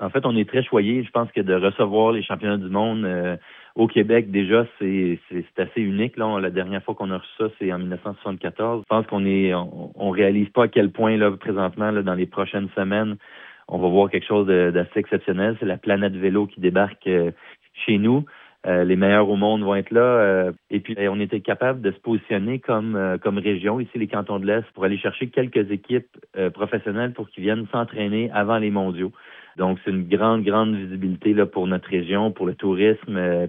En fait, on est très choyés. Je pense que de recevoir les championnats du monde au Québec, déjà, c'est assez unique. Là, la dernière fois qu'on a reçu ça, c'est en 1974. Je pense on réalise pas à quel point, là, présentement, là, dans les prochaines semaines, on va voir quelque chose d'assez exceptionnel. C'est la planète vélo qui débarque chez nous. Les meilleurs au monde vont être là. Et puis, on était capable de se positionner comme région, ici, les cantons de l'Est, pour aller chercher quelques équipes professionnelles pour qu'ils viennent s'entraîner avant les mondiaux. Donc, c'est une grande, grande visibilité là, pour notre région, pour le tourisme.